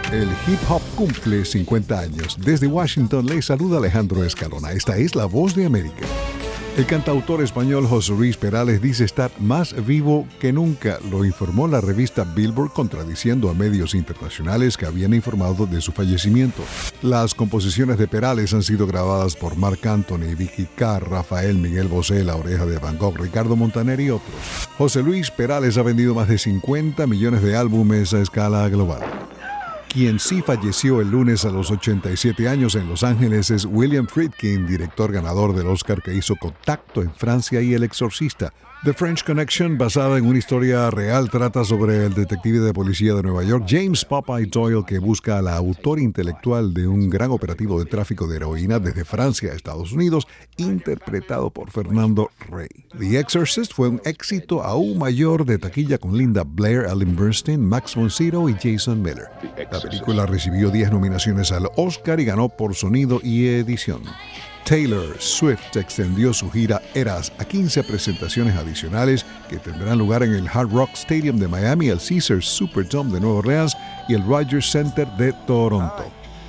El hip hop cumple 50 años. Desde Washington le saluda Alejandro Escalona. Esta es La Voz de América. El cantautor español José Luis Perales dice estar más vivo que nunca, lo informó la revista Billboard, contradiciendo a medios internacionales que habían informado de su fallecimiento. Las composiciones de Perales han sido grabadas por Marc Anthony, Vicky Carr, Rafael, Miguel Bosé, La Oreja de Van Gogh, Ricardo Montaner y otros. José Luis Perales ha vendido más de 50 millones de álbumes a escala global. Quien sí falleció el lunes a los 87 años en Los Ángeles es William Friedkin, director ganador del Oscar que hizo Contacto en Francia y El Exorcista. The French Connection, basada en una historia real, trata sobre el detective de policía de Nueva York, James Popeye Doyle, que busca a la autora intelectual de un gran operativo de tráfico de heroína desde Francia a Estados Unidos, interpretado por Fernando Rey. The Exorcist fue un éxito aún mayor de taquilla con Linda Blair, Ellen Burstyn, Max von Sydow y Jason Miller. La película recibió 10 nominaciones al Oscar y ganó por sonido y edición. Taylor Swift extendió su gira Eras a 15 presentaciones adicionales que tendrán lugar en el Hard Rock Stadium de Miami, el Caesars Superdome de Nueva Orleans y el Rogers Center de Toronto.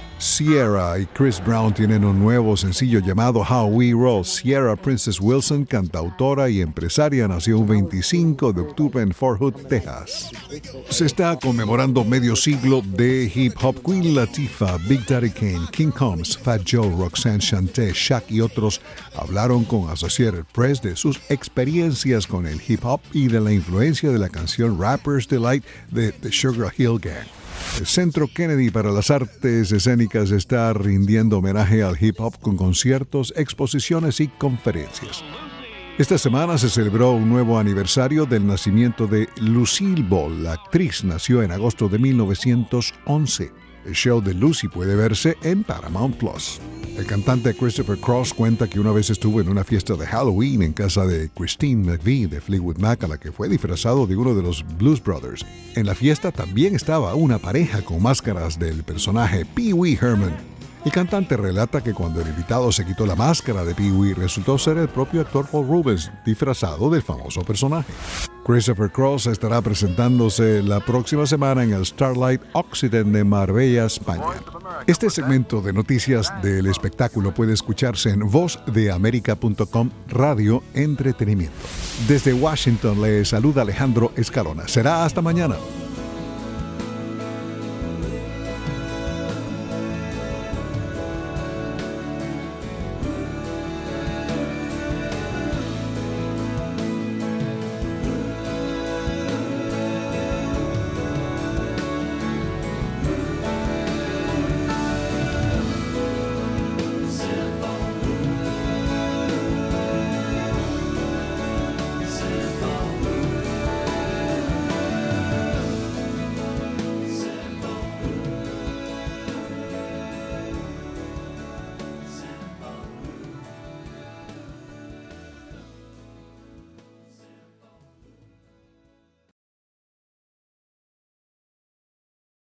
Ciara y Chris Brown tienen un nuevo sencillo llamado How We Roll. Ciara Princess Wilson, cantautora y empresaria, nació un 25 de octubre en Fort Hood, Texas. Se está conmemorando medio siglo de hip hop. Queen Latifah, Big Daddy Kane, King Combs, Fat Joe, Roxanne Shante, Shaq y otros hablaron con Associated Press de sus experiencias con el hip hop y de la influencia de la canción Rapper's Delight de The Sugar Hill Gang. El Centro Kennedy para las Artes Escénicas está rindiendo homenaje al hip hop con conciertos, exposiciones y conferencias. Esta semana se celebró un nuevo aniversario del nacimiento de Lucille Ball. La actriz nació en agosto de 1911. El show de Lucy puede verse en Paramount Plus. El cantante Christopher Cross cuenta que una vez estuvo en una fiesta de Halloween en casa de Christine McVie de Fleetwood Mac, a la que fue disfrazado de uno de los Blues Brothers. En la fiesta también estaba una pareja con máscaras del personaje Pee Wee Herman. El cantante relata que cuando el invitado se quitó la máscara de Pee Wee, resultó ser el propio actor Paul Rubens, disfrazado del famoso personaje. Christopher Cross estará presentándose la próxima semana en el Starlight Occident de Marbella, España. Este segmento de noticias del espectáculo puede escucharse en vozdeamerica.com Radio Entretenimiento. Desde Washington le saluda Alejandro Escalona. Será hasta mañana.